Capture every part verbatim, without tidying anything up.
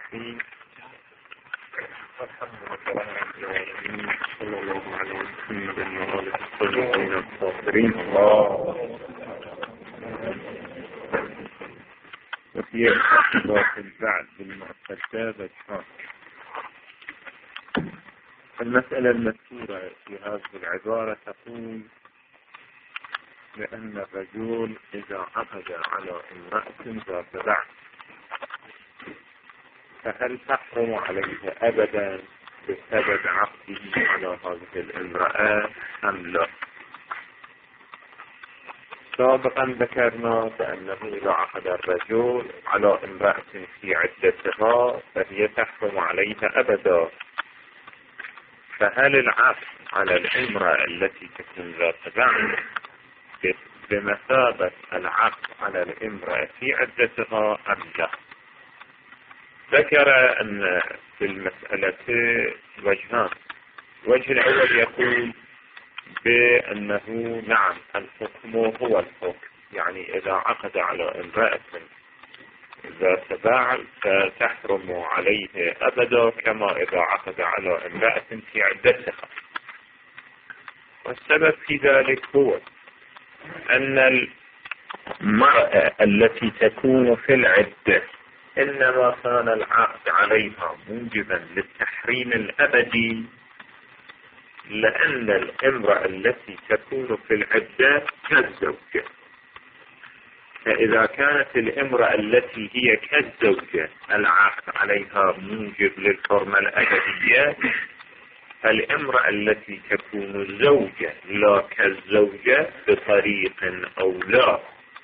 الرحيم. الحمد لله رب العالمين، صلى الله على محمد وآله الطيبين الطاهرين. وفي اختلاف البعد بالمعتقدات الشرع. المسألة المذكورة في هذه العبارة تقول لأن الرجل إذا عقد على امرأة ذات بعد فهل تحرم عليه أبدا بسبب عقده على هذه الامرأة أم لا؟ سابقا ذكرنا بأنه إذا عقد الرجل على امرأة في عدتها فهي تحرم عليها أبدا، فهل العقد على الامرأة التي تكون ذات بعد بمثابة العقد على الامرأة في عدتها أم لا؟ ذكر أن في المسألة وجهان. الوجه الأول يقول بأنه نعم الحكم هو الحكم، يعني إذا عقد على امرأة ذات بعل فتحرم عليه أبدا كما إذا عقد على امرأة في عدتها. والسبب في ذلك هو أن المرأة التي تكون في العدة إنما كان العقد عليها موجبا للتحريم الأبدي، لأن الامرأة التي تكون في العدة كالزوجة، فإذا كانت الامرأة التي هي كالزوجة العقد عليها موجب للحرمة الأبدية، فالامرأة التي تكون زوجة لا كالزوجة بطريق أو لا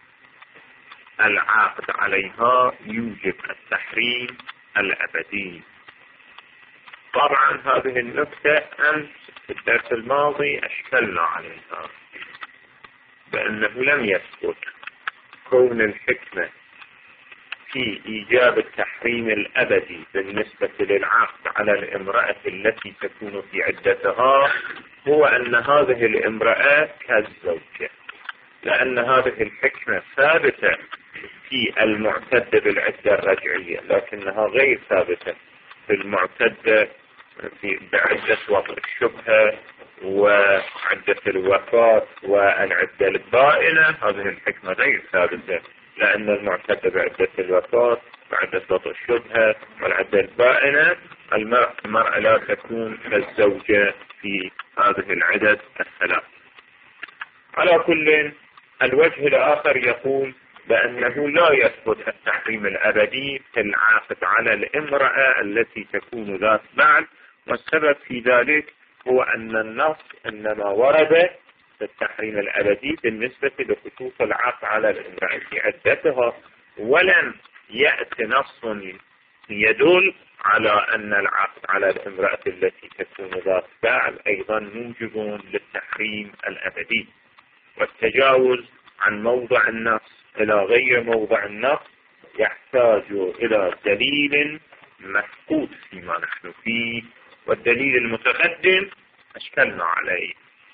العقد عليها يوجب التحريم الأبدي. طبعا هذه النقطة أمس في الدرس الماضي أشكلنا عليها بأنه لم يثبت كون الحكمة في إيجاب التحريم الأبدي بالنسبة للعقد على الامرأة التي تكون في عدتها هو أن هذه الامرأة كالزوجة، لأن هذه الحكمة ثابتة في المعتدة بالعدة الرجعية، لكنها غير ثابتة في المعتدة في بعدة وضع الشبهة وعدة الوفاة والعدة البائنة. هذه الحكمة غير ثابتة، لأن المعتدة بعدة الوفاة وعدة وضع الشبهة والعدة البائنة المرأة لا تكون كالزوجة في هذه العدد الثلاث. على كل، الوجه الآخر يقول بأنه لا يثبت التحريم الأبدي في العاقد على الامرأة التي تكون ذات بعل، والسبب في ذلك هو أن النص إنما ورد في التحريم الأبدي بالنسبة لخصوص العقد على الامرأة في عدتها، ولم يأتي نص يدل على أن العقد على الامرأة التي تكون ذات بعل أيضا موجب للتحريم الأبدي. والتجاوز عن موضع النص إلى غير موضع النص يحتاج إلى دليل مفقود فيما نحن فيه، والدليل المتقدم أشكلنا عليه.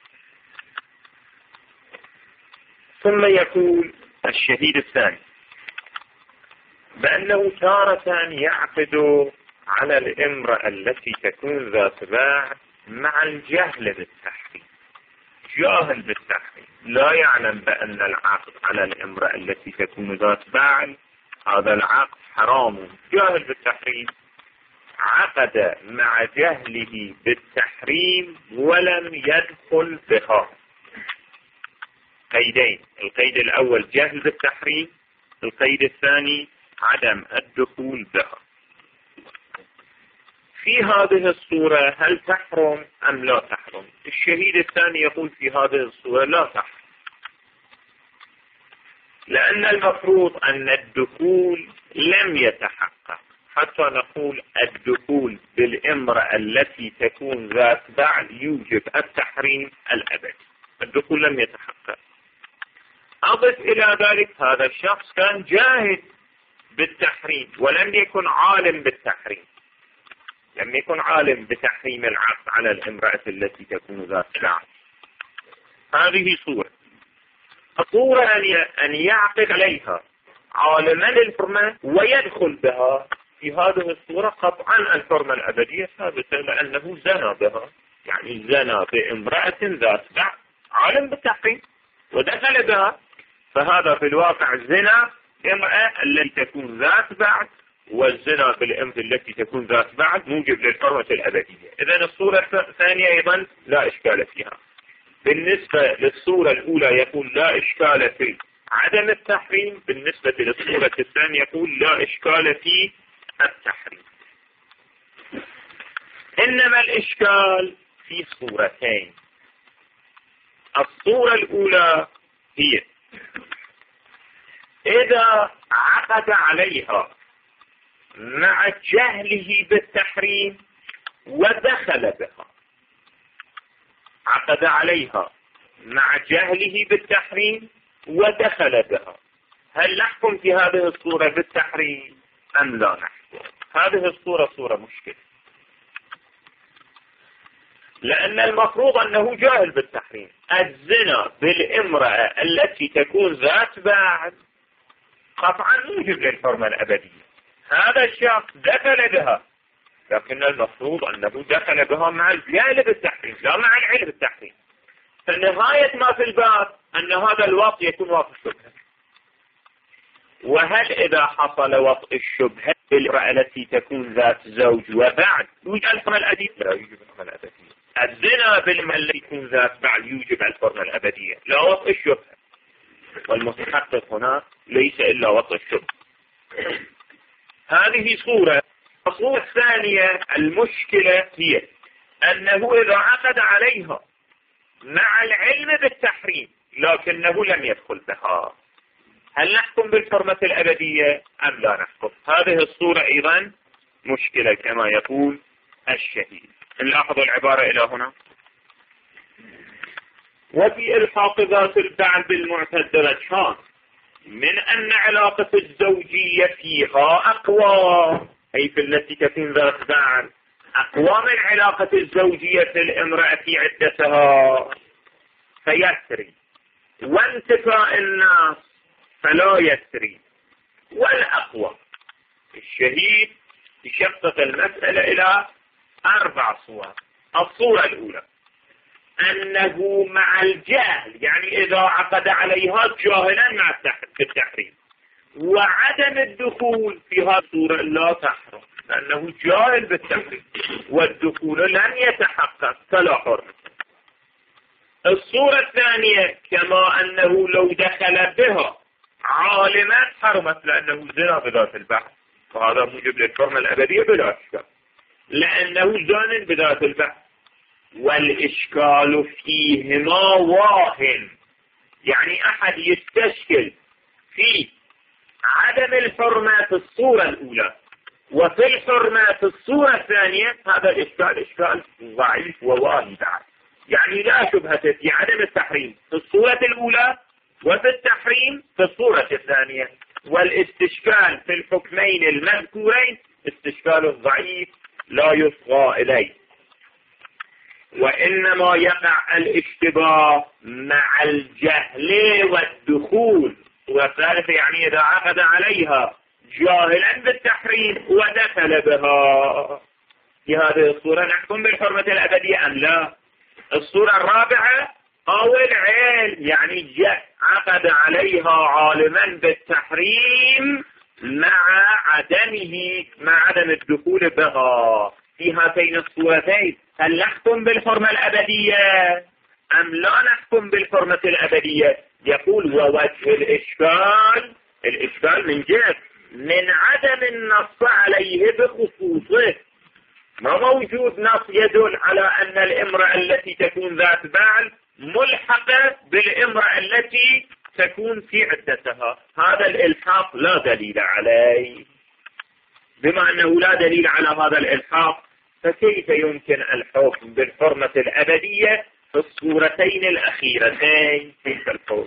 ثم يقول الشهيد الثاني بأنه تارة يعقد على الامرأة التي تكون ذات باع مع الجهل بالتحريم، جاهل بالتحريم، لا يعلم بأن العقد على الامرأة التي تكون ذات بعل هذا العقد حرام، جاهل بالتحريم، عقد مع جهله بالتحريم ولم يدخل بها. قيدين: القيد الأول جهل بالتحريم، القيد الثاني عدم الدخول بها. في هذه الصورة هل تحرم أم لا تحرم؟ الشهيد الثاني يقول في هذه الصورة لا تحرم، لأن المفروض أن الدخول لم يتحقق حتى نقول الدخول بالامرأة التي تكون ذات بعل يوجب التحريم الأبدي. الدخول لم يتحقق. أضف إلى ذلك هذا الشخص كان جاهل بالتحريم ولم يكن عالم بالتحريم، لم يكن عالم بتحريم العقد على الامرأة التي تكون ذات بعل. هذه صورة. صورة أن يعقد عليها عالما الحرمة ويدخل بها، في هذه الصورة قطعا الحرمة الأبدية ثابتة، لأنه زنى بها، يعني زنى بامرأة ذات بعد عالم بالتحريم ودخل بها، فهذا في الواقع زنا امرأة التي تكون ذات بعد، والزنا بالامر التي تكون ذات بعد موجب للحرمة الأبدية. إذن الصورة الثانية أيضا لا إشكال فيها. بالنسبة للصورة الأولى يقول لا إشكال في عدم التحريم، بالنسبة للصورة الثانية يقول لا إشكال في التحريم. إنما الإشكال في صورتين. الصورة الأولى هي إذا عقد عليها مع جهله بالتحريم ودخل بها، عقد عليها مع جهله بالتحريم ودخل بها، هل نحكم في هذه الصورة بالتحريم أم لا نحكم؟ هذه الصورة صورة مشكلة، لأن المفروض أنه جاهل بالتحريم. الزنا بالامرأة التي تكون ذات بعد قطعا موجب للحرمة الأبدية. هذا الشخص دخل بها، لكن المفروض أنه دخل بها مع الجهل بالتحريم لا مع العلم بالتحريم. فنهاية ما في الباب أن هذا الوطء يكون وطء الشبهة. وهل إذا حصل وطء الشبهة بالامرأة التي تكون ذات زوج وبعد يوجد الحرمة الأبدية؟ لا يوجد الحرمة الأبدية. الزنا بالامرأة التي تكون ذات بعد يوجب الحرمة الأبدية، لا وطء الشبهة. والمتحقق هنا ليس إلا وطء الشبهة. هذه صورة. الصورة الثانية المشكلة هي أنه إذا عقد عليها مع العلم بالتحريم لكنه لم يدخل بها، هل نحكم بالحرمة الأبدية أم لا نحكم؟ هذه الصورة أيضا مشكلة كما يقول الشهيد. نلاحظ العبارة إلى هنا: وفي إلحاق ذات البعل بالمعتدة وجهان، من أن علاقة الزوجية فيها أقوى، أي في التي تكون ذات بعل أقوى من علاقة الزوجية في الامرأة في عدتها فيسري، وانتفاء الناس فلا يسري. والأقوى الشهيد يشقق المسألة إلى أربع صور. الصورة الأولى أنه مع الجهل، يعني إذا عقد عليها جاهلا مع التحريم، وعدم الدخول في هذه الصورة لا تحرم لأنه جاهل بالتحريم، والدخول لن يتحقق فلا حرم. الصورة الثانية كما أنه لو دخل بها عالما حرمت لأنه زنا بذات البحث، فهذا موجب للحرمة الأبدية بلا إشكال لأنه زان بذات البحث. والإشكال فيهما واهن، يعني أحد يستشكل في عدم الحرمة في الصورة الأولى وفي الحرمة في الصورة الثانية، هذا الإشكال إشكال ضعيف وواهي بعد، يعني لا شبهة في عدم التحريم في الصورة الأولى وفي التحريم في الصورة الثانية. والاستشكال في الحكمين المذكورين استشكال ضعيف لا يصغى إليه، وإنما يقع الاشتباه مع الجهل والدخول. والثالثة يعني إذا عقد عليها جاهلا بالتحريم ودخل بها، في هذه الصورة نحكم بالحرمة الأبدية أم لا؟ الصورة الرابعة أو العلم، يعني عقد عليها عالما بالتحريم مع عدمه مع عدم الدخول بها. في هاتين الصورتين هل نحكم بالحرمة الأبدية أم لا نحكم بالحرمة الأبدية؟ يقول ووجه الإشكال، الإشكال من جهة من عدم النص عليه بخصوصه، ما موجود نص يدل على أن الامرأة التي تكون ذات بعل ملحقة بالامرأة التي تكون في عدتها. هذا الإلحاق لا دليل عليه. بما أنه لا دليل على هذا الإلحاق فكيف يمكن الحكم بالحرمة الأبدية في الصورتين الأخيرتين؟ كيف الحكم؟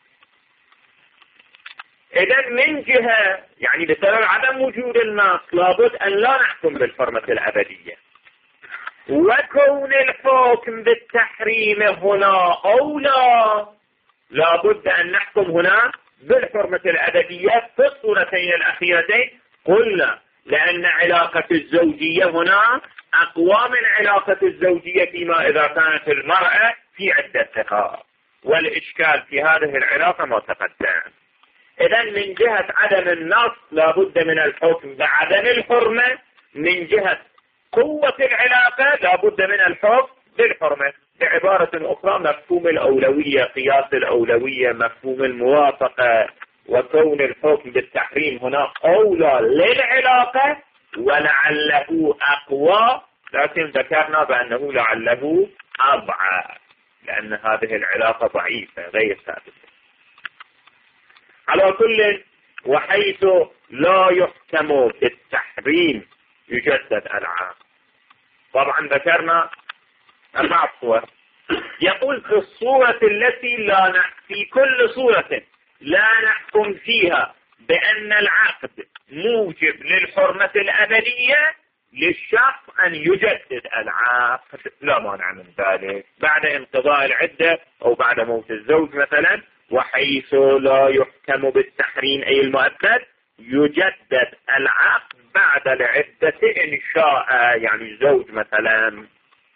إذن من جهة يعني بسبب عدم وجود النص لابد أن لا نحكم بالحرمة الأبدية، وكون الحكم بالتحريم هنا أولى لابد أن نحكم هنا بالحرمة الأبدية في الصورتين الأخيرتين. قلنا لأن علاقة الزوجية هنا أقوى من علاقة الزوجية فيما إذا كانت المرأة في عدتها، والإشكال في هذه العلاقة ما تقدم. إذا من جهة عدم النص لابد من الحكم بعدم الحرمة، من جهة قوة العلاقة لابد من الحكم بالحرمة. بعبارة أخرى مفهوم الأولوية، قياس الأولوية، مفهوم الموافقة، وكون الحكم بالتحريم هنا أولى للعلاقة ولعله أقوى، لكن ذكرنا بأنه لعله أضعف لأن هذه العلاقة ضعيفة غير ثابتة. على كل، وحيث لا يحكم بالتحريم يجدد العام. طبعا ذكرنا أربع صور. يقول في الصورة التي لا نح... في كل صورة لا نحكم فيها بأن العقد موجب للحرمة الأبدية للشخص أن يجدد العقد، لا مانع من ذلك بعد انقضاء العدة أو بعد موت الزوج مثلا. وحيث لا يحكم بالتحريم أي المؤبد يجدد العقد بعد العدة إن شاء، يعني الزوج مثلا.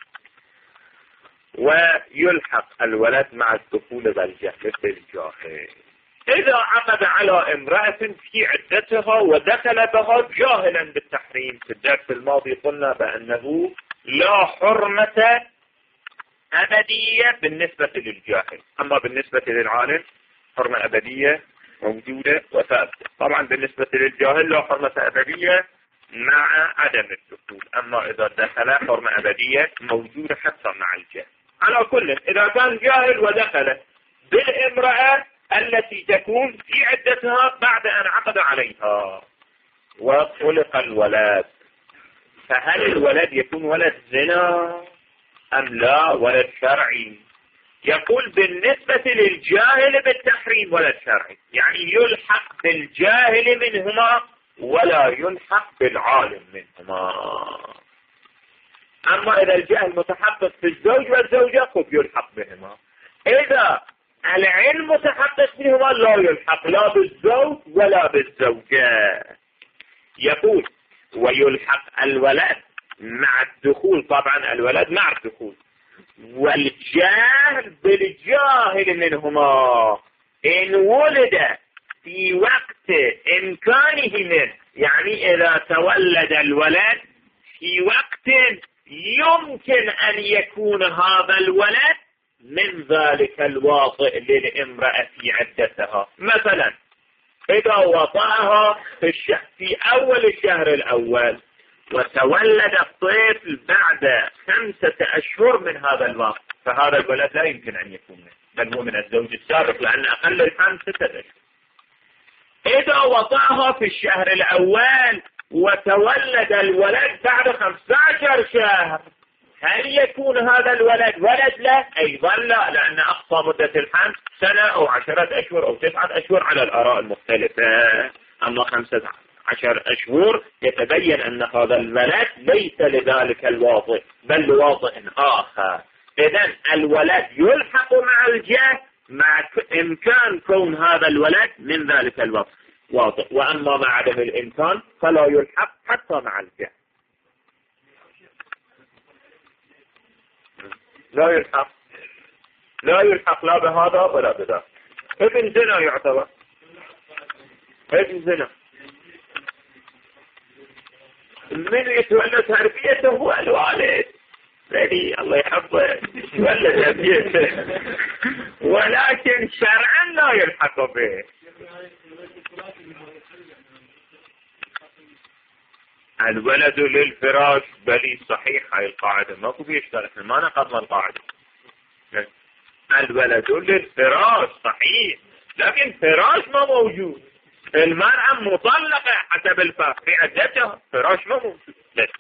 ويلحق الولد مع الدخول بالجهل بالجاهل. إذا عقد على امرأة في عدتها ودخل بها جاهلا بالتحريم، في الدرس الماضي قلنا بأنه لا حرمة أبدية بالنسبة للجاهل، أما بالنسبة للعالم حرمة أبدية موجودة وثابتة. طبعا بالنسبة للجاهل لا حرمة أبدية مع عدم الدخول، أما إذا دخل حرمة أبدية موجودة حتى مع الجاهل. على كل، إذا كان جاهل ودخل بالامرأة التي تكون في عدتها بعد أن عقد عليها وخلق الولد، فهل الولد يكون ولد زنا أم لا ولد شرعي؟ يقول بالنسبة للجاهل بالتحريم ولد شرعي، يعني يلحق بالجاهل منهما ولا يلحق بالعالم منهما. أما إذا الجاهل متحقق في الزوج والزوجة قد يلحق بهما، إذا العلم متحقق فيهما لا يلحق لا بالزوج ولا بالزوجة. يقول ويلحق الولد مع الدخول، طبعا الولد مع الدخول، والجاهل بالجاهل منهما إن ولد في وقت إمكانه منه، يعني إذا تولد الولد في وقت يمكن أن يكون هذا الولد من ذلك الواطئ للامرأة في عدتها. مثلا إذا وطأها في, الشهر في أول الشهر الأول وتولد الطفل بعد خمسة أشهر من هذا الوقت، فهذا الولد لا يمكن أن يكون منه، بل هو من الزوج السابق لأن أقل الخمسة أشهر. إذا وطأها في الشهر الأول وتولد الولد بعد خمسة عشر شهر، هل يكون هذا الولد ولد له؟ أيضا لا، لأن أقصى مدة الحمل سنة أو عشرة أشهر أو تسعة أشهر على الآراء المختلفة. أما خمسة عشر أشهر يتبين أن هذا الولد ليس لذلك الواطئ بل لواطئ آخر. إذن الولد يلحق مع الجاه مع إمكان كون هذا الولد من ذلك الواطئ، وأما مع عدم الإمكان فلا يلحق حتى مع الجاه، لا يلحق لا يلحق لا بهذا ولا بذاك. ابن زنا يعتبر ابن زنا، من يتولى تربيته هو الوالد الذي الله يحفظه يتولى تربيته، ولكن شرعا لا يلحق به. الولد للفراش بلي صحيح، هاي القاعدة ما كو بيشترك، ما نقضنا القاعدة. الولد للفراش صحيح، لكن فراش ما موجود. المرأة مطلقة حسب الفقه في عدتها، فراش ما موجود.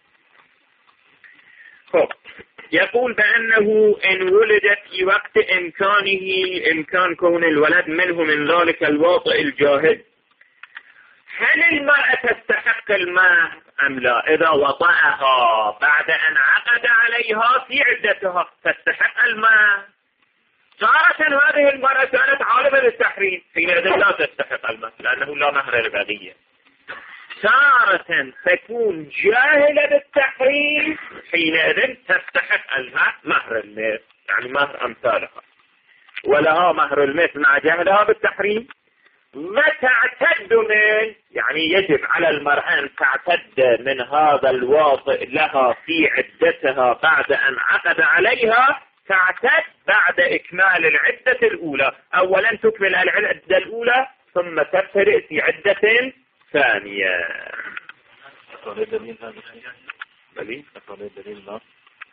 خب يقول بأنه إن ولدت في وقت إمكانه إمكان كون الولد منه من ذلك الواطئ الجاهل، هل المرأة تستحق المهر أم لا؟ إذا وطأها بعد أن عقد عليها في عدتها تستحق المهر. تارة هذه المرأة كانت عالمة بالتحريم، حينئذ لا تستحق المهر لأنه لا مهر للبغية. تارة تكون جاهلة بالتحريم، حينئذ تستحق لها مهر المثل، يعني مهر أمثالها، ولها مهر المثل مع جهلها بالتحريم. وتعتد من، يعني يجب على المرأة أن تعتد من هذا الواطئ لها في عدتها بعد أن عقد عليها، تعتد بعد إكمال العدة الأولى. أولا تكمل العدة الأولى ثم تبتدئ في عدة ثانية. دليل هذا دليل دليل لا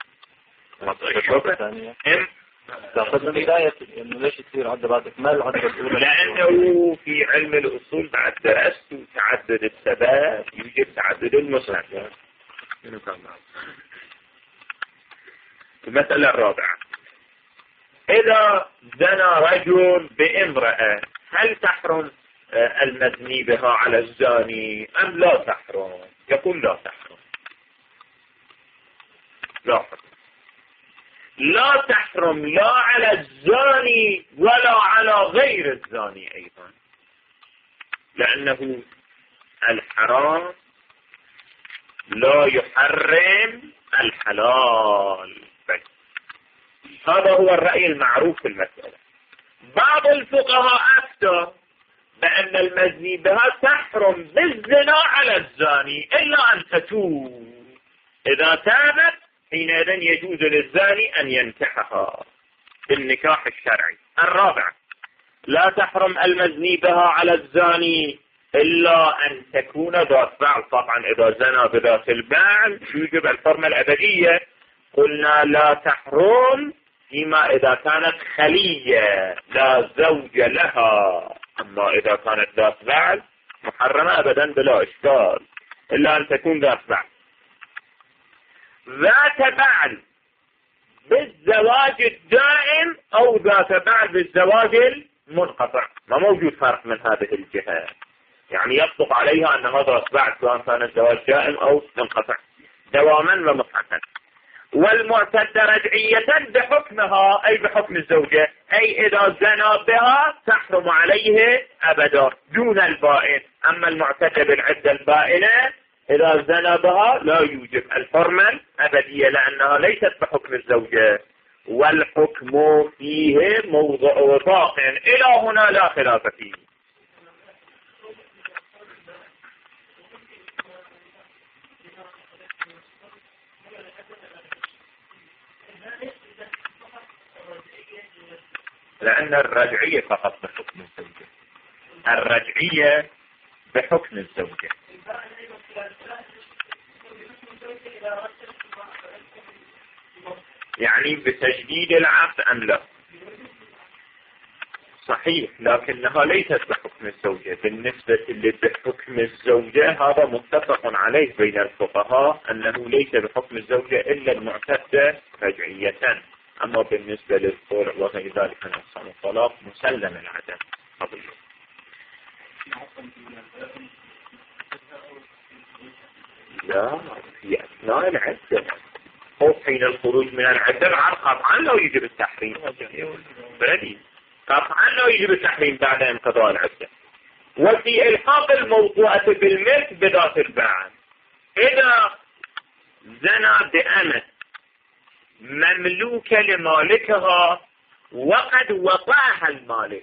ثانية تعتد من بداية إنه ليش تصير عدة بعد إكمال العدة الأولى؟ لأنه في علم الأصول بعد درست تعدد السبب يوجد تعدد المسبب. المسألة الرابعة: إذا زنى رجل بامرأة هل تحرم المزني بها على الزاني أم لا تحرم؟ يقول لا تحرم. لا تحرم لا تحرم لا على الزاني ولا على غير الزاني أيضا، لأنه الحرام لا يحرم الحلال. هذا هو الرأي المعروف في المسألة. بعض الفقهاء أفتى بأن المزني بها تحرم بالزنا على الزاني إلا أن تتوب. إذا تابت حينئذ يجوز للزاني أن ينكحها بالنكاح الشرعي. الرابع: لا تحرم المزني بها على الزاني إلا أن تكون ذات بعل. طبعا إذا زنى بذات البعل يوجب الحرمة الأبدية. قلنا لا تحرم فيما إذا كانت خلية لا زوج لها، أما إذا كانت ذات بعل محرمة أبدا بلا إشكال، إلا أن تكون ذات بعل. ذات بعل بالزواج الدائم أو ذات بعل بالزواج المنقطع، ما موجود فرق من هذه الجهة، يعني يصدق عليها أن هذا بعل سواء كان الزواج دائم أو منقطع دواما ومطلقا. والمعتدة رجعية بحكمها أي بحكم الزوجة، أي إذا زنى بها تحرم عليه أبدا دون البائن. أما المعتدة بالعدة البائنة إذا زنى بها لا يوجب الحرمة الأبدية لأنها ليست بحكم الزوجة، والحكم فيه موضع وفاق إلى هنا لا خلاف فيه. لأن الرجعية فقط بحكم الزوجة، الرجعية بحكم الزوجة. يعني بتجديد العقد أم لا؟ صحيح، لكنها ليست بحكم الزوجة. بالنسبة لبحكم الزوجة هذا متفق عليه بين الفقهاء أنه ليس بحكم الزوجة إلا المعتدة رجعية. أما بالنسبة للخلع وغير ذلك من أقسام الطلاق مسلم العدم قضية. لا، في أثناء العدة أو حين الخروج من العدة قطعا لا يجب التحريم، بلدي قطعا لا يجب التحريم بعد انقضاء العدة. وفي إلحاق الموضوعة بالملك بذات البعل، إذا زنى بأمة مملوكة لمالكها وقد وطاها المالك،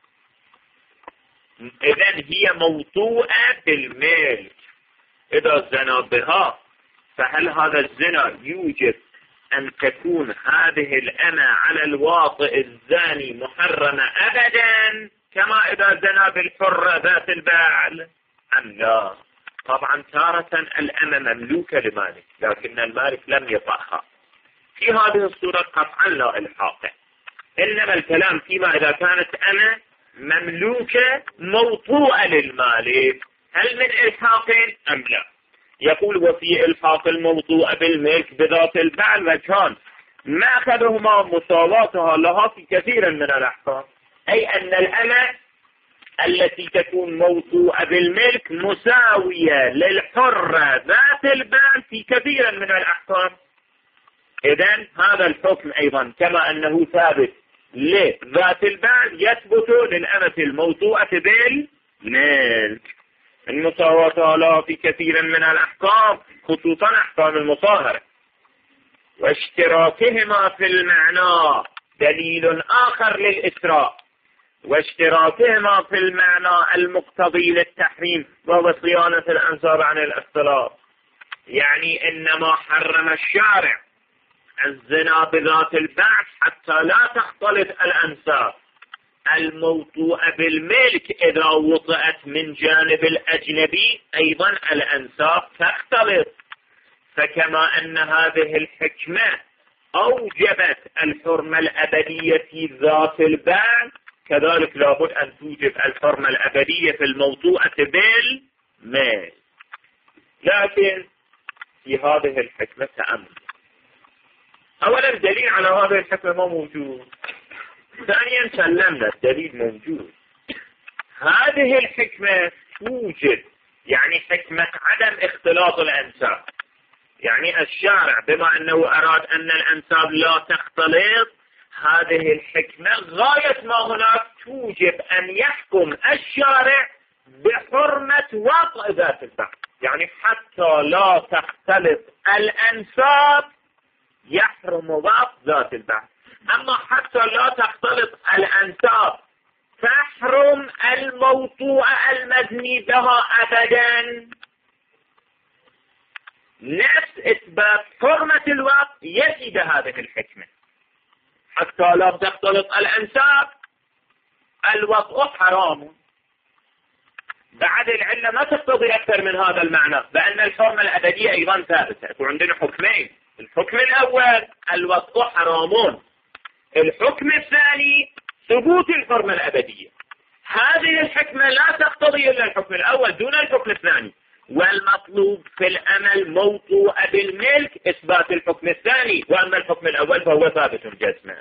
إذن هي موطوءة بالملك. إذا زنى بها فهل هذا الزنا يوجب أن تكون هذه الأمة على الواطئ الزاني محرمة أبدا كما إذا زنى بالحرة ذات البعل أم لا؟ طبعا تارة الأمة مملوكة لمالك لكن المالك لم يطأها، في هذه الصورة قطعا لا إلحاق. إنما الكلام فيما إذا كانت أمة مملوكة موطوءة للمالك هل من إلحاق أم لا؟ يقول وفي إلحاق الموطوءة بالملك بذات البعل وكان ما أخذهما مساواتها لها في كثير من الأحكام، أي أن الأمة التي تكون موطوءة بالملك مساوية للحرة ذات البعل في كثير من الأحكام. إذن هذا الحكم أيضا كما أنه ثابت لذات البعل يثبت للأمة الموطوءة بالملك. المساواة لا في كثير من الأحكام، خصوصا أحكام المصاهرة، واشتراكهما في المعنى دليل آخر للإسراء، واشتراكهما في المعنى المقتضي للتحريم وهو صيانة الأنساب عن الاختلاط. يعني إنما حرم الشارع الزنا بذات البعث حتى لا تختلط الأنساب الموطوءة بالملك، إذا وطئت من جانب الأجنبي أيضا الأنساب تختلط. فكما أن هذه الحكمة أوجبت الحرمة الأبدية في ذات البعث، كذلك لابد أن توجب الحرمة الأبدية في الموطوءة بالمال. لكن في هذه الحكمة تأمل. أولا الدليل على هذه الحكمة ما موجود، ثانيا سلمنا الدليل موجود. هذه الحكمة توجد يعني حكمة عدم اختلاط الأنساب، يعني الشارع بما أنه أراد أن الأنساب لا تختلط، هذه الحكمة غاية ما هناك توجب أن يحكم الشارع بحرمة وطء ذات البعث، يعني حتى لا تختلط الأنساب يحرم وطء ذات البعث. أما حتى لا تختلط الأنساب تحرم الموطوء المزني بها أبدا. نفس إثبات حرمة الوطء يزيد هذه الحكمة، حتى لا تختلط الأنساب الوطء حرام. بعد العلة ما تقتضي أكثر من هذا المعنى، بأن الحرمة الأبدية أيضا ثابتة. يكون عندنا حكمين، الحكم الأول الوطء حرام، الحكم الثاني ثبوت الحرمة الأبدية. هذه الحكمة لا تقتضي إلا الحكم الأول دون الحكم الثاني، والمطلوب في الأمل موطوء بالملك إثبات الحكم الثاني، وأما الحكم الأول فهو ثابت جزما.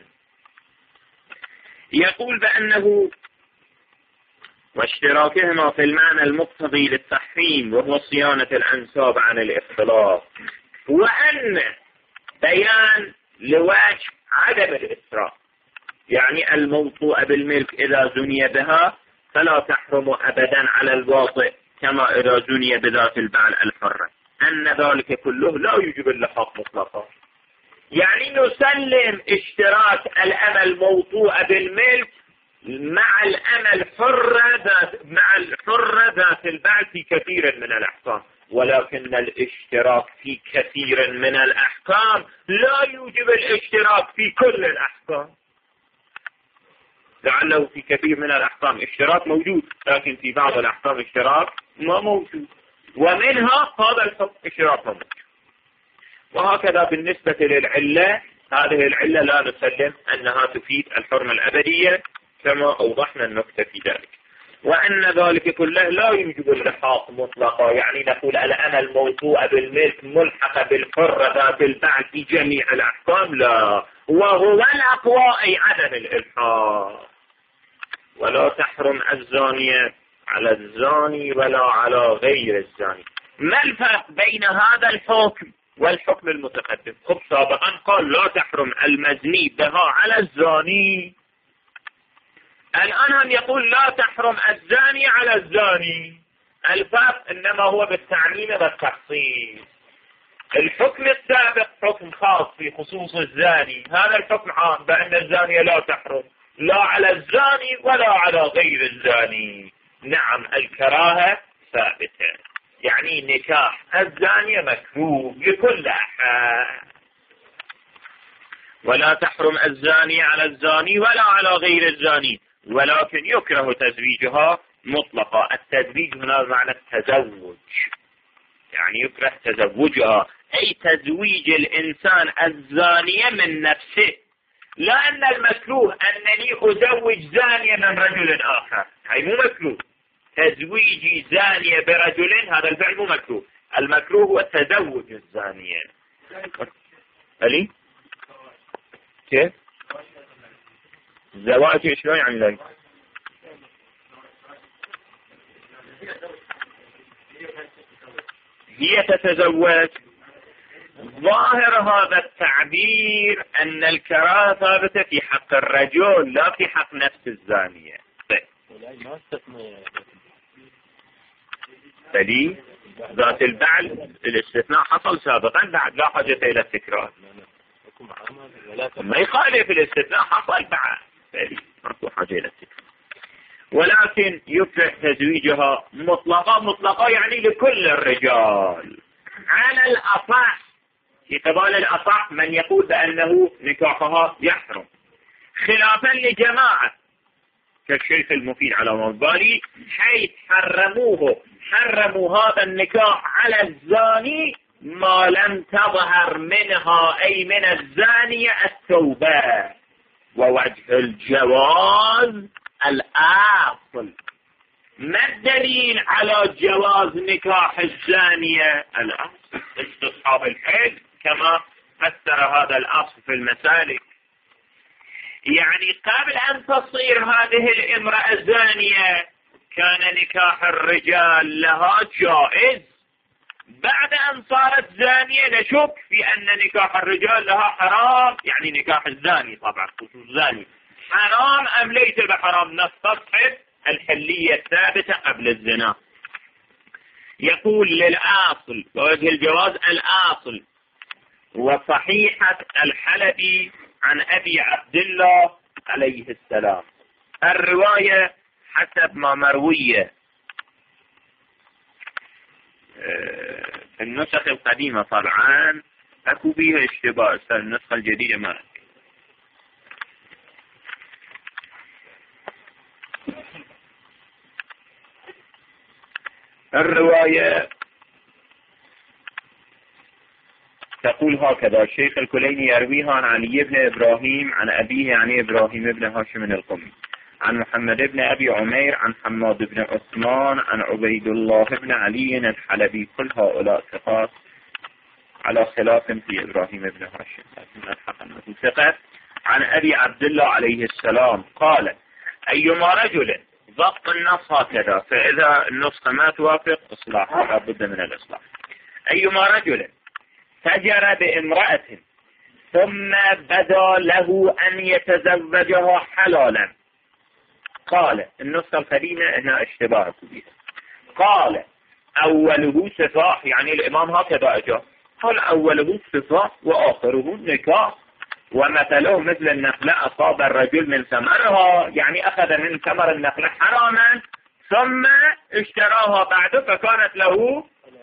يقول بأنه واشتراكهما في المعنى المقتضي للتحريم وهو صيانة الأنساب عن الاختلاط، وأن بيان لوجه عدم الإسراء، يعني الموطوء بالملك إذا زني بها فلا تحرم أبدا على الواطئ كما إذا زني بذات البعل الحرة، أن ذلك كله لا يوجب اللحاق مطلقا. يعني نسلم اشتراك الأمل موطوء بالملك مع الأمل حرة ذات مع الحرة ذات البعل في كثير من الأحكام، ولكن الاشتراك في كثير من الأحكام لا يوجب الاشتراك في كل الأحكام. لعله في كثير من الأحكام اشتراك موجود، لكن في بعض الأحكام اشتراك ما موجود، ومنها هذا الحكم اشتراك موجود. وهكذا بالنسبة للعلة، هذه العلة لا نسلم أنها تفيد الحرمة الأبدية كما أوضحنا النكتة في ذلك، وأن ذلك كله لا يوجب اللحاق مطلقا، يعني نقول الأمل موطوء بالملك ملحق بالحرة ذات البعث في جميع الأحكام، لا، وهو الأقوى أي عدم الإلحاق. ولا تحرم الزانية على الزاني ولا على غير الزاني. ما الفرق بين هذا الحكم والحكم المتقدم؟ خب سابقا قال لا تحرم المزني بها على الزاني، الآن هم يقول لا تحرم الزاني على الزاني. الفرق إنما هو بالتعميم والتخصيص. الحكم السابق حكم خاص في خصوص الزاني، هذا الحكم عام بأن الزانية لا تحرم لا على الزاني ولا على غير الزاني. نعم الكراهة ثابتة، يعني نكاح الزانية مكروه لكل أحد. ولا تحرم الزاني على الزاني ولا على غير الزاني، ولكن يكره تزويجها مطلقا. التزويج هنا معنى التزوج، يعني يكره تزوجها أي تزويج الإنسان الزانية من نفسه، لا أن المكروه أنني أزوج زانية من رجل آخر، هي مو مكروه. تزويج زانية برجل هذا الفعل مو مكروه، المكروه هو تزوج الزانية. ألي كيف زواج شلون يعني ذلك؟ هي تتزوج. ظاهر هذا التعبير أن الكراهة ثابتة في حق الرجل لا في حق نفس الزانية. بلي ذات البعل الاستثناء حصل سابقا بعد لا حاجة إلى التكرار، ما يخالف الاستثناء حصل بعد بلي ما حاجة إلى التكرار. ولكن يكره تزويجها مطلقة، مطلقة يعني لكل الرجال على الأصح، في قبال الأصح من يقول بأنه نكاحها يحرم، خلافا لجماعة كالشيخ المفيد على مبالي حيث حرموه حرموا هذا النكاح على الزاني ما لم تظهر منها أي من الزانية التوبة. ووجه الجواز الأصل. ما الدليل على جواز نكاح الزانية؟ الأصل استصحاب الحد كما فسر هذا الأصل في المسالك. يعني قبل أن تصير هذه الامرأة زانية كان نكاح الرجال لها جائز، بعد أن صارت زانية نشك في أن نكاح الرجال لها حرام، يعني نكاح الزاني طبعا خصوص زاني حرام أم ليس بحرام، نستصحب الحلية الثابتة قبل الزنا. يقول للآصل ووجه الجواز الآصل. وصحيحة الحلبي عن أبي عبد الله عليه السلام، الرواية حسب ما مروية في النسخ القديمة طبعا أكو بيها اشتباه، النسخة الجديدة ما الرواية تقول هكذا: الشيخ الكليني يرويها عن علي بن إبراهيم عن أبيه يعني إبراهيم بن هاشم القمي عن محمد بن أبي عمير عن حماد بن عثمان عن عبيد الله بن علي الحلبي. كل هؤلاء ثقات على خلاف في إبراهيم بن هاشم، لكن الحق أنه ثقة. عن أبي عبد الله عليه السلام قال: أيما رجل ضبط النص هكذا، فإذا النسخة ما توافق إصلاح، لا بد من الإصلاح. أيما رجل فجر بامرأة ثم بدا له أن يتزوجها حلالا، قال النسخة القديمة هنا اشتباه بها، قال أوله سفاح، يعني الإمام هكذا أجاب، قال أوله سفاح وآخره نكاح، ومثله مثل النخلة أصاب الرجل من ثمرها، يعني أخذ من ثمر النخلة حراما ثم اشتراها بعد فكانت له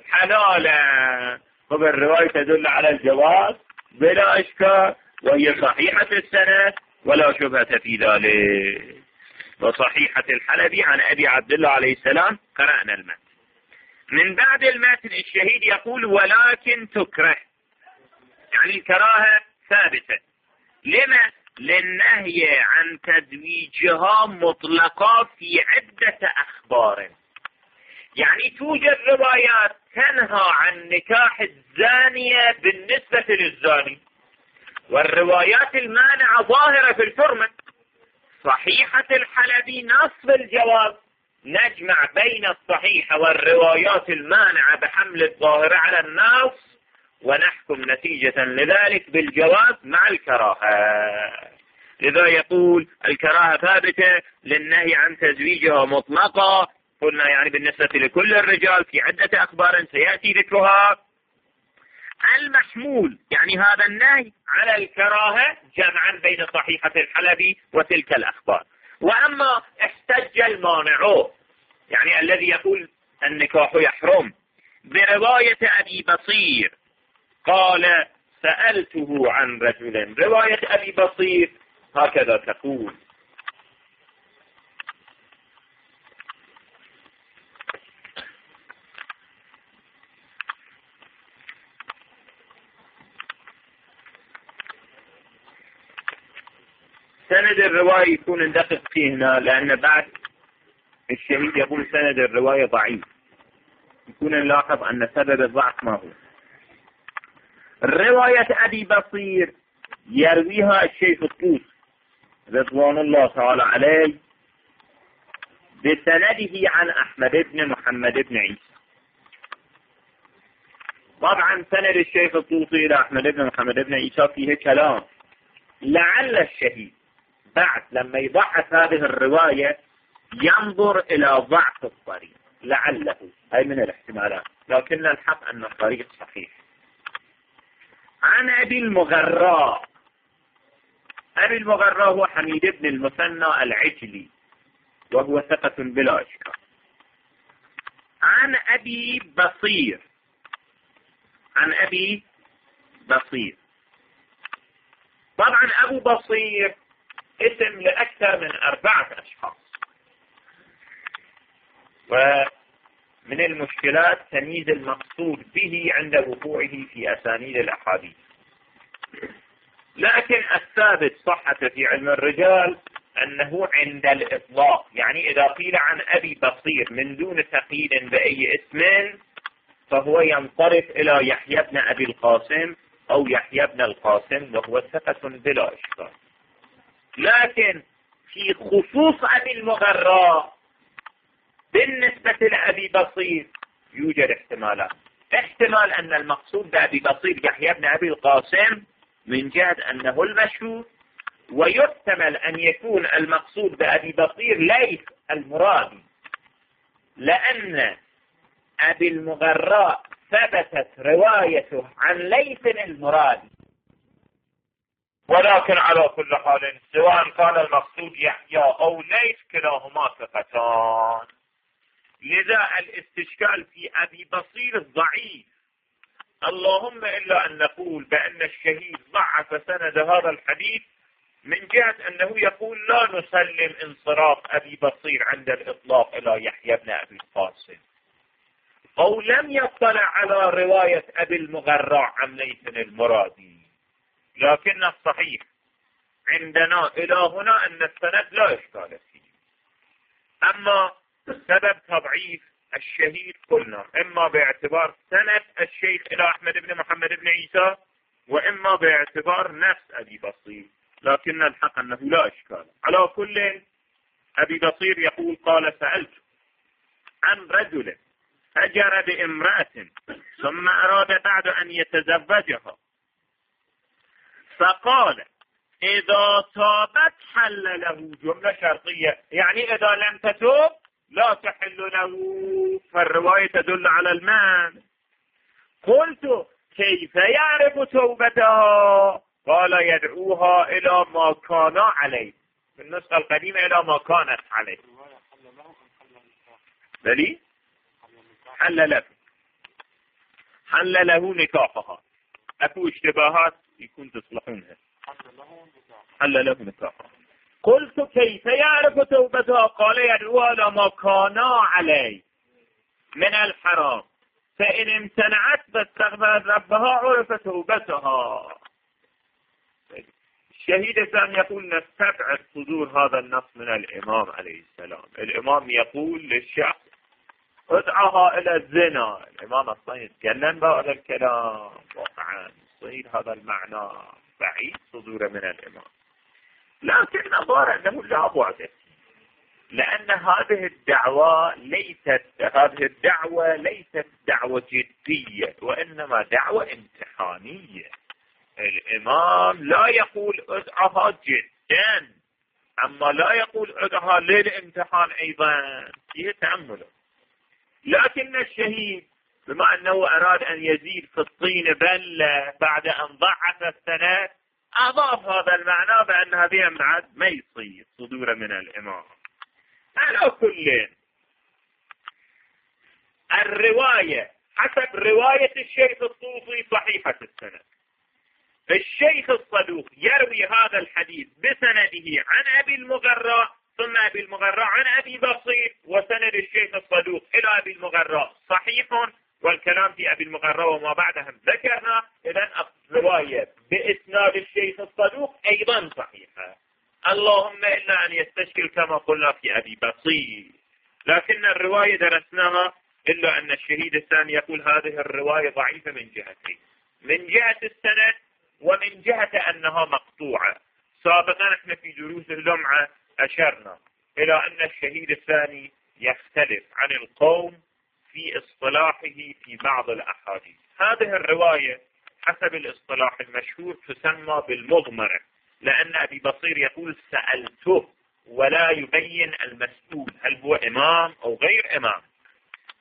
حلالا. فالرواية تدل على الجواز بلا إشكال، وهي صحيحة السند ولا شبهة في ذلك. وصحيحة الحلبي عن أبي عبد الله عليه السلام قرأنا المتن. من بعد المتن الشهيد يقول: ولكن تكره، يعني الكراهة ثابتة. لما؟ للنهي عن تزويجها مطلقة في عدة أخبار، يعني توجد روايات تنهى عن نكاح الزانية بالنسبة للزاني، والروايات المانعة ظاهرة في الحرمة. صحيحة الحلبي نص الجواز، نجمع بين الصحيحة والروايات المانعة بحمل الظاهرة على النص ونحكم نتيجة لذلك بالجواز مع الكراهة. لذا يقول الكراهة ثابتة للنهي عن تزويجها مطلقة، قلنا يعني بالنسبة لكل الرجال في عدة أخبار سيأتي ذكرها. المحمول يعني هذا النهي على الكراهة جمعا بين صحيحة الحلبي وتلك الأخبار. وأما احتج المانع، يعني الذي يقول النكاح يحرم، برواية أبي بصير قال: سألته عن رجل. رواية أبي بصير هكذا تقول: سند الرواية يكون ندقق فيه هنا، لأن بعد الشهيد يقول سند الرواية ضعيف، يكون نلاحظ أن سبب الضعف ما هو. رواية أبي بصير يرويها الشيخ الطوسي رضوان الله تعالى عليه بسنده عن أحمد بن محمد بن عيسى. طبعا سند الشيخ الطوسي إلى أحمد بن محمد بن عيسى فيه كلام، لعل الشهيد بعد لما يضعف هذه الرواية ينظر إلى ضعف الطريق، لعله، أي من الاحتمالات، لكن الحق أن الطريق صحيح. عن أبي المغراء. أبي المغراء هو حميد بن المثنى العجلي، وهو ثقة بلا إشكال. عن أبي بصير. عن أبي بصير. طبعا أبو بصير اسم لأكثر من أربعة أشخاص، ومن المشكلات تمييز المقصود به عند وقوعه في أسانيد الأحاديث. لكن الثابت صحة في علم الرجال أنه عند الإطلاق، يعني إذا قيل عن أبي بصير من دون تقييد بأي اسم فهو ينصرف إلى يحيى بن أبي القاسم أو يحيى بن القاسم، وهو ثقة بلا إشكال. لكن في خصوص أبي المغراء بالنسبة لأبي بصير يوجد احتمالات. احتمال أن المقصود بأبي بصير يحيى بن أبي القاسم من جهة أنه المشهور، ويحتمل أن يكون المقصود بأبي بصير ليث المرادي، لأن أبي المغراء ثبتت روايته عن ليث المرادي. ولكن على كل حال سواء كان المقصود يحيى أو ليث كلاهما ثقتان، لذا الاستشكال في أبي بصير ضعيف. اللهم إلا أن نقول بأن الشهيد ضعف سند هذا الحديث من جهة أنه يقول لا نسلم انصراف أبي بصير عند الإطلاق إلى يحيى بن أبي القاسم، أو لم يطلع على رواية أبي المغراء عن ليث المرادي. لكن الصحيح عندنا إلى هنا أن السند لا إشكال فيه. أما سبب تضعيف الشهيد قلنا إما باعتبار سند الشيخ إلى أحمد بن محمد بن عيسى، وإما باعتبار نفس أبي بصير، لكن الحق أنه لا إشكال. على كل أبي بصير يقول قال سألت عن رجل هجر بامرأة ثم أراد بعد أن يتزوجها، فقال إذا تابت حل له. جملة شرطية، يعني إذا لم تتوب لا تحل له، فالرواية تدل على المعنى. قلت كيف يعرف توبتها؟ قال يدعوها إلى ما كان عليه، في النسخة القديمة إلى ما كانت عليه. بلي حل له، حل له نكاحها. أكو اشتباهات يكون تصلحونها. حل له نكاحها. قلت كيف يعرف توبتها؟ قال يدعوها لما كان عليه من الحرام، فإن امتنعت فاستغفرت ربها عرف توبتها. الشهيد الثاني يقول نستبعد صدور هذا النص من الإمام عليه السلام. الإمام يقول للشخص ادعها إلى الزنا، الإمام أصلا يتكلم بهذا الكلام، واقعا يصير هذا المعنى بعيد صدوره من الإمام. لكن نظر أنه لا بعد، لأن هذه الدعوة ليست هذه الدعوة ليست دعوة جدية، وإنما دعوة امتحانية. الإمام لا يقول ادعها جدا، أما لا يقول ادعها للامتحان أيضا، فيه تأمله. لكن الشهيد بما أنه أراد أن يزيد في الطين بلة بعد أن ضعف السند، أضاف هذا المعنى بأن هذه بعد ما يصير صدور من الإمام. على كل الرواية حسب رواية الشيخ الطوسي صحيحة السند. الشيخ الصدوق يروي هذا الحديث بسنده عن أبي المغراء، ثم أبي المغراء عن أبي بصير، وسند الشيخ الصدوق إلى أبي المغراء صحيح، والكلام في أبي المغراء وما بعدها ذكرنا. إذن الرواية بإسناد الشيخ الصدوق أيضا صحيحة، اللهم إلا أن يستشكل كما قلنا في أبي بصير. لكن الرواية درسناها، إلا أن الشهيد الثاني يقول هذه الرواية ضعيفة من جهتين، من جهة السند ومن جهة أنها مقطوعة. سابقا احنا في دروس اللمعة أشرنا إلى أن الشهيد الثاني يختلف عن القوم في اصطلاحه في بعض الأحاديث. هذه الرواية حسب الاصطلاح المشهور تسمى بالمضمرة، لأن أبي بصير يقول سألته ولا يبين المسؤول هل هو إمام أو غير إمام.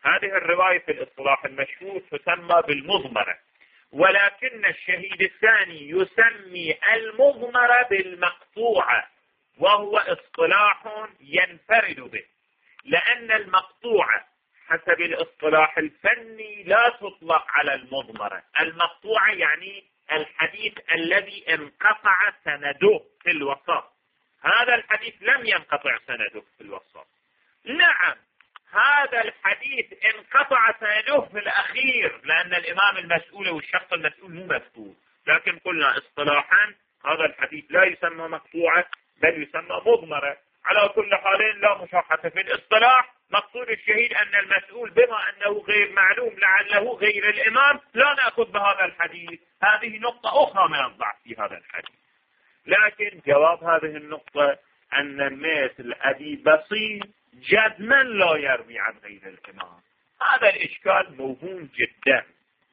هذه الرواية في الاصطلاح المشهور تسمى بالمضمرة، ولكن الشهيد الثاني يسمي المضمرة بالمقطوعة، وهو اصطلاح ينفرد به، لأن المقطوعة حسب الاصطلاح الفني لا تطلق على المضمرة. المقطوعة يعني الحديث الذي انقطع سنده في الوسط، هذا الحديث لم ينقطع سنده في الوسط. نعم هذا الحديث انقطع سنده في الأخير لأن الإمام المسؤول والشخص المسؤول مو مذكور، لكن قلنا اصطلاحا هذا الحديث لا يسمى مقطوعة بل يسمى مضمرة. على كل حال لا مشاحة في الاصطلاح، مقصود الشهيد أن المسؤول بما أنه غير معلوم لعله غير الإمام لا نأخذ بهذا الحديث. هذه نقطة أخرى من الضعف في هذا الحديث. لكن جواب هذه النقطة أن مثل أبي بصير جزما لا يروي عن غير الإمام. هذا الإشكال موهوم جدا.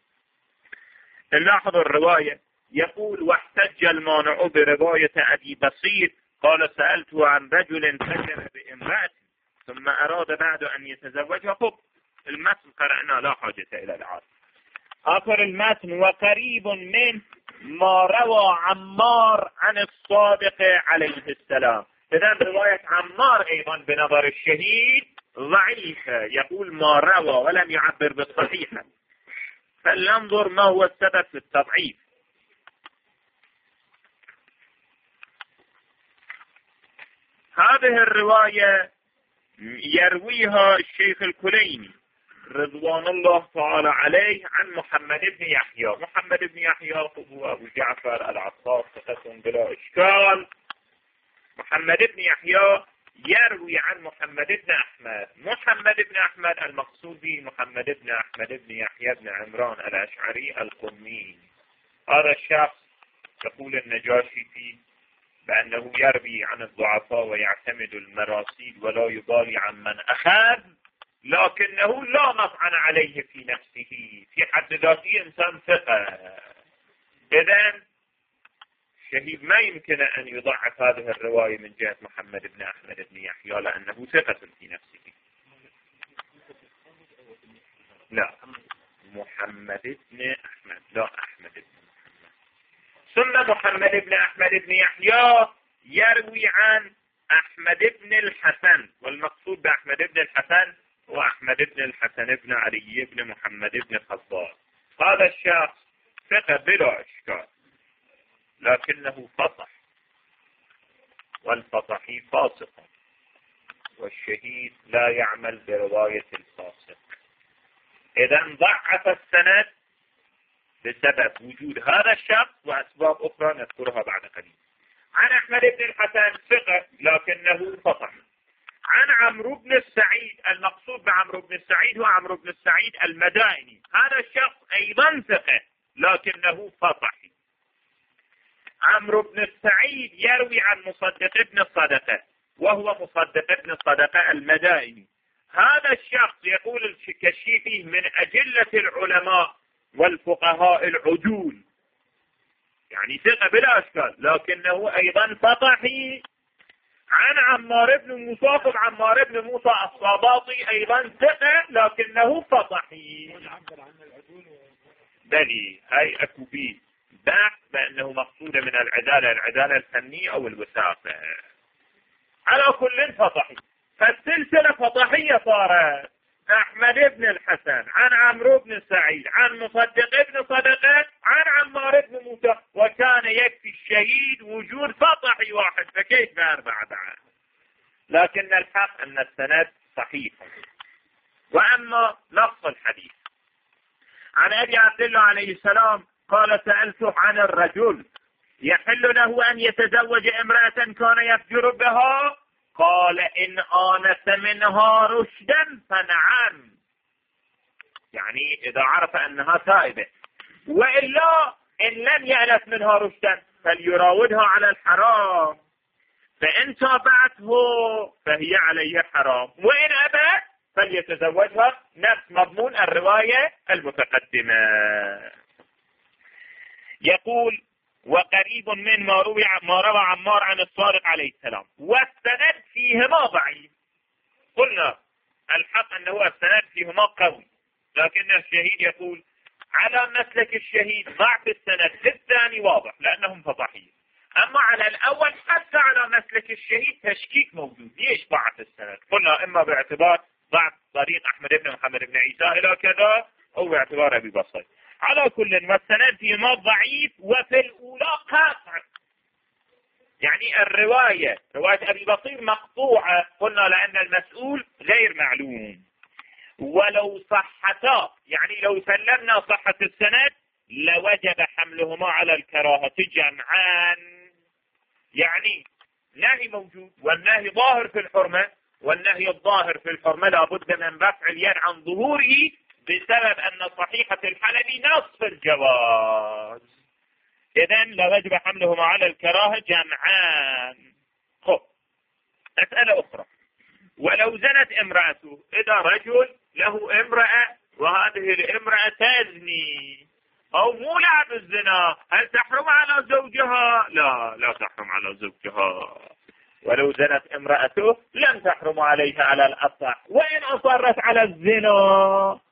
نلاحظ الرواية، يقول واحتج المانع برواية أبي بصير قال سألته عن رجل فجر بامرأة ثم أراد بعد أن يتزوجها. خب المتن قرأنا لا حاجة إلى العاد. آخر المتن وقريب من ما روى عمار عن الصادق عليه السلام. إذن رواية عمار أيضا بنظر الشهيد ضعيفة، يقول ما روى ولم يعبر بالصحيحة، فلننظر ما هو السبب في التضعيف. هذه الرواية يرويها الشيخ الكليني رضوان الله تعالى عليه عن محمد بن يحيى. محمد بن يحيى هو أبو جعفر العطار ثقة بلا إشكال. محمد بن يحيى يروي عن محمد بن أحمد. محمد بن أحمد المقصود به محمد بن أحمد بن يحيى بن عمران الأشعري القمي. هذا الشخص يقول النجاشي فيه بأنه يروي عن الضعفاء ويعتمد المراسيل ولا يبالي عن من أخذ، لكنه لا مطعن عليه في نفسه، في حد ذاته إنسان ثقة. إذن الشهيد ما يمكن أن يضعف هذه الرواية من جهة محمد بن أحمد بن يحيى لأنه ثقة في نفسه. لا محمد بن أحمد لا أحمد بن محمد. ثم محمد بن أحمد بن يحيى يروي عن أحمد بن الحسن، والمقصود بأحمد بن الحسن هو أحمد بن الحسن بن علي بن محمد بن خضار. هذا الشخص ثقة بلا إشكال لكنه فصح، والفصحي فاسق، والشهيد لا يعمل برواية الفاسق. إذا ضعف السند بسبب وجود هذا الشخص وأسباب أخرى نذكرها بعد قليل. عن أحمد بن الحسن ثقة لكنه فصح. عن عمرو بن السعيد، المقصود بعمرو بن السعيد هو عمرو بن السعيد المدائني. هذا الشخص أيضا ثقة لكنه فصحي. عمرو بن السعيد يروي عن مصدق بن الصدقة وهو مصدق بن الصدقة المدائني. هذا الشخص يقول الكشيفي من أجلة العلماء والفقهاء العدول، يعني ثقة بلا أشكال لكنه أيضا فصحي. عن عمار بن موسى، عمار بن موسى الصباطي أيضا ثقة لكنه فصحي. بلي هاي أكو فيه بحث بأنه مقصودة من العدالة العدالة الفنية أو الوثاقة. على كل فصحي، فالسلسلة فصحية صارت. أحمد بن الحسن عن عمرو بن سعيد عن مصدق بن صدقة عن عمار بن موسى، وكان يكفي الشهيد وجود فصحي واحد، فكيف أربعة بعد؟ لكن الحق أن السند صحيح. وأما نص الحديث عن أبي عبد الله عليه السلام قال سألته عن الرجل يحل له أن يتزوج امرأة كان يفجر بها، قال إن آنس منها رشدا فنعم، يعني إذا عرف أنها تائبة، وإلا إن لم يأنس منها رشدا فليراودها على الحرام، فإن تابعته فهي عليه حرام، وإن أبى فليتزوجها، نفس مضمون الرواية المتقدمة. يقول وقريب من ما روى ما روى عمار عن الصادق عليه السلام، والسند فيهما ضعيف. قلنا الحق أنه السند فيهما قوي، لكن الشهيد يقول على مسلك الشهيد ضعف السند في الثاني واضح لأنهم فضحية، أما على الأول حتى على مسلك الشهيد تشكيك موجود. ليش ضعف السند؟ قلنا إما باعتبار ضعف طريق أحمد بن محمد بن عيسى إلى كذا أو باعتبار أبي بصير. على كل والسند فيهما ضعيف وفي الأولى قاطع، يعني الرواية رواية أبي بصير مقطوعة، قلنا لأن المسؤول غير معلوم. ولو صحتا يعني لو سلمنا صحة السند لوجب حملهما على الكراهة جمعا، يعني نهي موجود والنهي ظاهر في الحرمة، والنهي الظاهر في الحرمة لابد من رفع اليد عن ظهوره بسبب أن صحيحة الحلبي نصف الجواز، إذن لوجب حملهما على الكراهة جمعان. خب مسألة أخرى، ولو زنت امرأته، إذا رجل له امرأة وهذه الامرأة تزني أو مولع بالزنا، هل تحرم على زوجها؟ لا لا تحرم على زوجها. ولو زنت امرأته لم تحرم عليها على الأصح، وإن أصرت على الزنا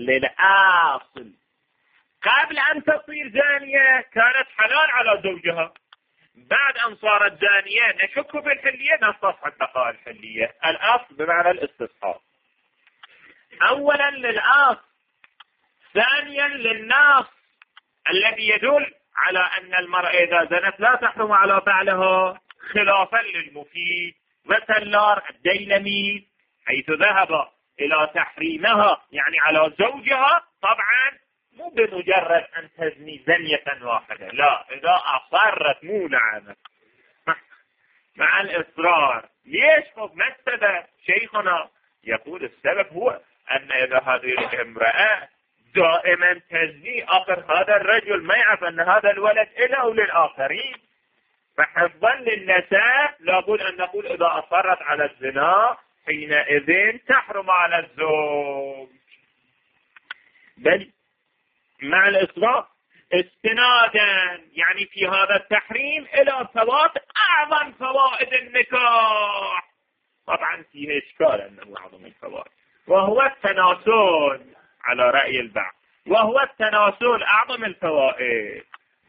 للأصل قبل أن تصير زانية كانت حلال على زوجها، بعد أن صارت زانية نشك بالحلية نستصحب بقاء الحلية. الأصل بمعنى الاستصحاب، أولا للأصل، ثانيا للنص الذي يدل على أن المرأة إذا زنت لا تحرم على بعلها، خلافا للمفيد وسلار الديلمي حيث ذهب إلى تحريمها يعني على زوجها، طبعا مو بمجرد أن تزني زنية واحدة، لا، إذا أصرت مولعة مع الإصرار. ليش؟ ما السبب؟ شيخنا يقول السبب هو أن إذا هذه الامرأة دائما تزني، آخر هذا الرجل ما يعرف أن هذا الولد إله أو للآخرين، فحفظا للنساء لابد أن نقول إذا أصرت على الزنا حينئذ تحرم على الزوج، بل مع الإصرار استنادا يعني في هذا التحريم إلى فوات أعظم فوائد النكاح. طبعا فيه إشكال أنه أعظم الفوائد، وهو التناسل على رأي البعض، وهو التناسل أعظم الفوائد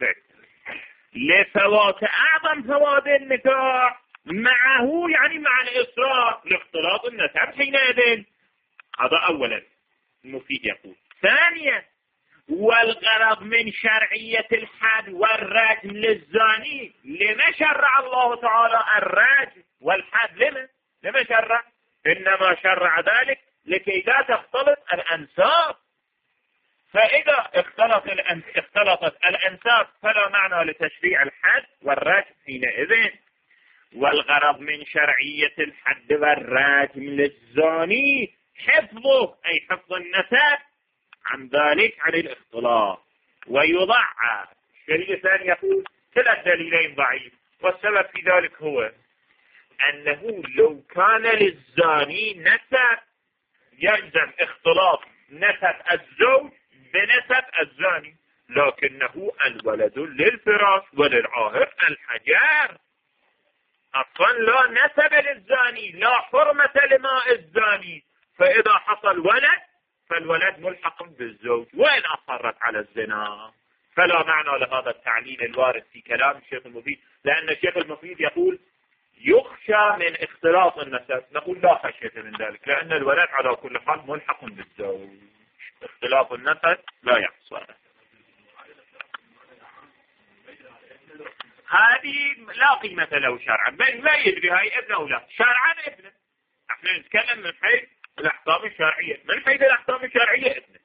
لفوات أعظم فوائد النكاح معه، يعني مع الإصرار لاختلاط النسب حينئذ. هذا أولا المفيد يقول. ثانيا والغرض من شرعية الحد والرجم للزاني، لما شرع الله تعالى الرجم والحد؟ لما لما شرع؟ إنما شرع ذلك لكي لا تختلط الأنساب، فإذا اختلط الأنس... اختلطت الأنساب فلا معنى لتشريع الحد والرجم حينئذ. والغرض من شرعية الحد والرجم للزاني حفظه، أي حفظ النسب عن ذلك عن الاختلاط، ويضعف. الشيء الثاني يقول كلا الدليلين ضعيف، والسبب في ذلك هو أنه لو كان للزاني نسب يلزم اختلاط نسب الزوج بنسب الزاني، لكنه الولد للفراش وللعاهر الحجر، أصلا لا نسب للزاني، لا حرمة لماء الزاني، فإذا حصل ولد فالولد ملحق بالزوج، وإن أصرت على الزنا فلا معنى لهذا التعليل الوارد في كلام الشيخ المفيد، لأن الشيخ المفيد يقول يخشى من اختلاط النسب، نقول لا خشية من ذلك، لأن الولد على كل حال ملحق بالزوج، اختلاط النسب لا يحصل. هذه لا قيمة له شرعا، بل ما يدري هاي ابنه أو لا، شرعا ابنه. احنا نتكلم من حيث الأحكام الشرعية، من حيث الأحكام الشرعية ابنه.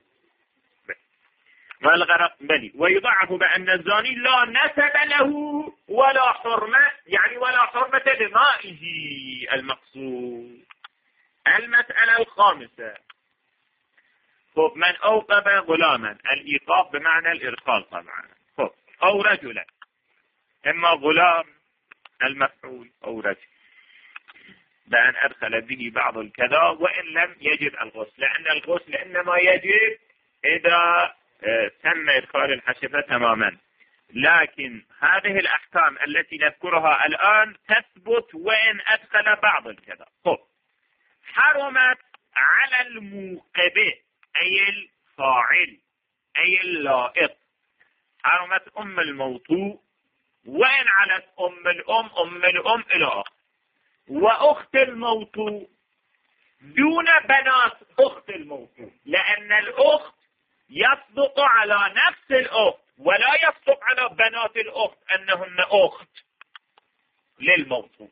والغرض بلي ويضعف بأن الزاني لا نسب له ولا حرمة، يعني ولا حرمة لمائه المقصود. المسألة الخامسة، خب من أوقف غلاما، الإيقاف بمعنى الإرسال طبعا، خب أو رجلا، إما غلام المفعول أو رجل، بأن أدخل به بعض الكذا وإن لم يجب الغسل، لأن الغسل إنما يجب إذا تم إدخال الحشفة تماما، لكن هذه الأحكام التي نذكرها الآن تثبت وإن أدخل بعض الكذا. خب حرمت على الموقبة أي الفاعل أي اللائق. حرمت أم الموطوء، وإن علت أم الأم أم الأم إلى أخت، وأخت الموطوء دون بنات أخت الموطوء، لأن الأخت يصدق على نفس الأخت ولا يصدق على بنات الأخت أنهن أخت للموطوء،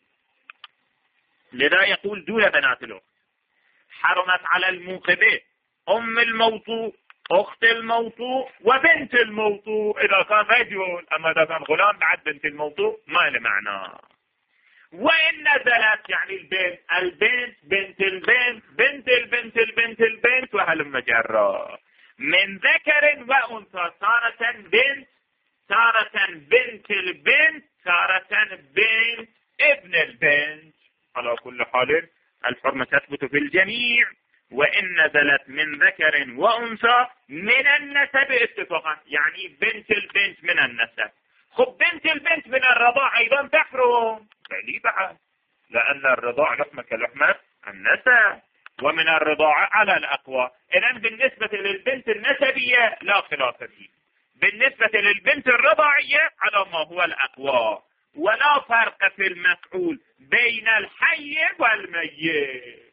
لذا يقول دون بنات الأخت. حرمت على الموقبة أم الموطوء أخت الموطوء وبنت الموطوء إذا كان رجل، أما إذا كان غلام بعد بنت الموطوء ما له معنى. وإن نزلت يعني البنت البنت بنت البنت بنت البنت البنت البنت وهلم جرا من ذكر وأنثى، تارة بنت تارة بنت البنت تارة بنت ابن البنت. على كل حال الحرمة تثبت في الجميع. وإن نزلت من ذكر وأنثى من النسب اتفاقا، يعني بنت البنت من النسب. خب بنت البنت من الرضاع أيضا تحرم، فلي بعد، لأن الرضاع لحمة كلحمة النسب، ومن الرضاعة على الأقوى. إذن بالنسبة للبنت النسبية لا خلاف فيه، بالنسبة للبنت الرضاعية على ما هو الأقوى. ولا فرق في المفعول بين الحي والميت،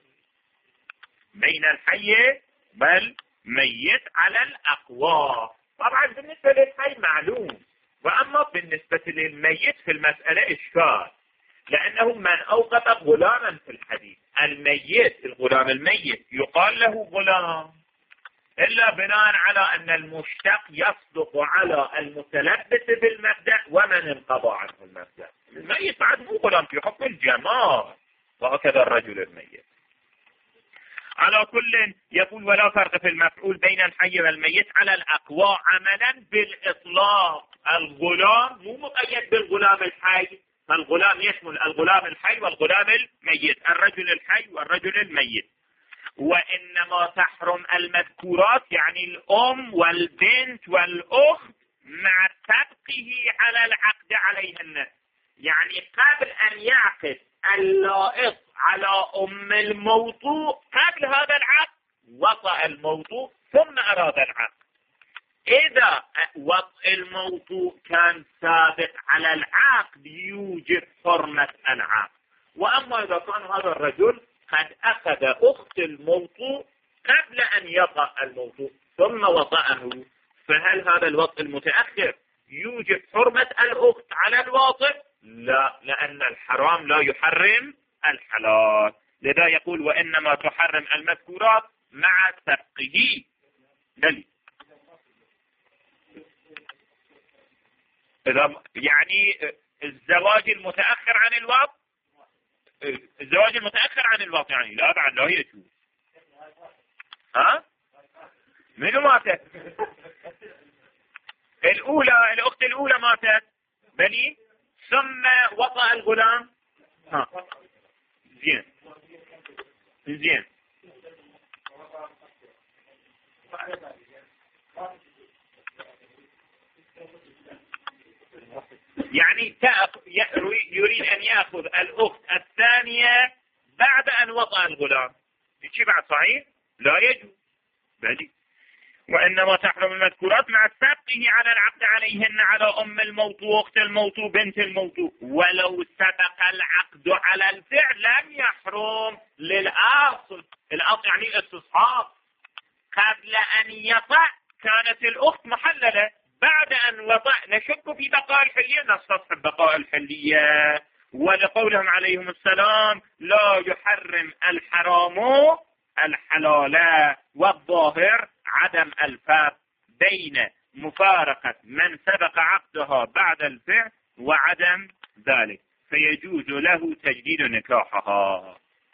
بين الحي والميت على الأقوى. طبعا بالنسبة للحي معلوم، وأما بالنسبة للميت في المسألة إشكال، لأنه من أوقف غلاما في الحديث الميت الغلام الميت يقال له غلام، إلا بناء على أن المشتق يصدق على المتلبس بالمبدأ ومن انقضى عنه المبدأ. الميت بعد مو غلام في حكم الجماع، وهكذا الرجل الميت. على كل يقول ولا فرق في المفعول بين الحي والميت على الأقوى عملا بالإطلاق. الغلام مو مقيد بالغلام الحي، فالغلام يشمل الغلام الحي والغلام الميت، الرجل الحي والرجل الميت. وإنما تحرم المذكورات يعني الأم والبنت والأخت مع سبقه على العقد عليهن، يعني قبل أن يعقد اللائق على أم الموطوء قبل هذا العقد وطأ الموطوء ثم أراد العقد. إذا وطء الموطوء كان سابق على العقد يوجب حرمة العقد. وأما إذا كان هذا الرجل قد أخذ أخت الموطوء قبل أن يطأ الموطوء ثم وطأه، فهل هذا الوطء المتأخر يوجب حرمة الأخت على الواطئ؟ لا، لأن الحرام لا يحرم الحلال. لذا يقول وإنما تحرم المذكورات مع سبقه. دليل إذا يعني الزواج المتأخر عن الوطء، الزواج المتأخر عن الوطء يعني لا بعد لا يجوز. ها منو ماتت؟ الأولى الأخت الأولى ماتت بني ثم وطأ الغلام. ها زين زين يعني يريد أن يأخذ الأخت الثانية بعد أن وطأ الغلام، يجي بعد صحيح؟ لا يجوز. بلي وإنما تحرم المذكورات مع سبقه على العقد عليهن على أم الموطوء أخت الموطوء بنت الموطوء، ولو سبق العقد على الفعل لم يحرم للأصل. الأصل يعني الاستصحاب، قبل أن يطأ كانت الأخت محللة، بعد أن وطأ نشك في بقاء الحلية نستصحب بقاء الحلية. ولقولهم عليهم السلام لا يحرم الحرام الحلال، والظاهر عدم الفرق بين مفارقة من سبق عقدها بعد الفعل وعدم ذلك، فيجوز له تجديد نكاحها.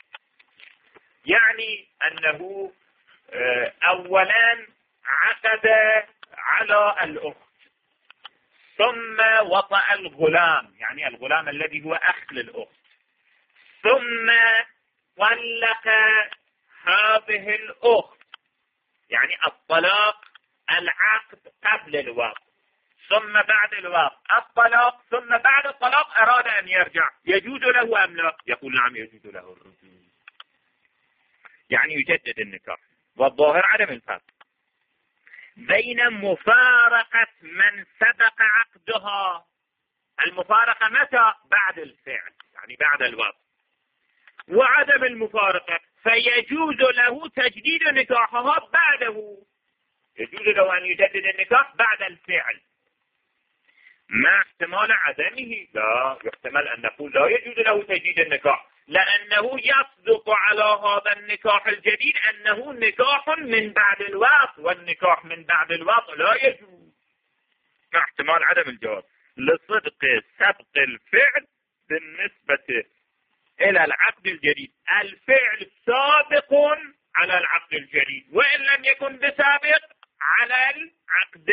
يعني أنه أولا عقد على الأخت ثم وطأ الغلام، يعني الغلام الذي هو أخ للأخت، ثم طلق هذه الأخت، يعني الطلاق العقد قبل الوقت ثم بعد الوقت الطلاق، ثم بعد الطلاق أراد أن يرجع، يجوز له أم لا؟ يقول نعم يجوز له الرجوع. يعني يجدد النكاح. والظاهر عدم الفرق بين مفارقة من سبق عقدها. المفارقة متى؟ بعد الفعل، يعني بعد الوقت. وعدم المفارقة فيجوز له تجديد نكاحها بعده، يجوز له أن يجدد النكاح بعد الفعل مع احتمال عدمه. لا، يحتمل أن نقول لا يجوز له تجديد النكاح، لأنه يصدق على هذا النكاح الجديد أنه نكاح من بعد الوقت، والنكاح من بعد الوقت لا يجوز مع احتمال عدم الجواز لصدق سبق الفعل بالنسبة إلى العقد الجديد. الفعل سابق على العقد الجديد، وإن لم يكن بسابق على العقد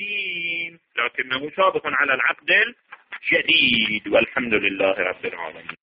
القديم، لكنه سابق على العقد الجديد. والحمد لله رب العالمين.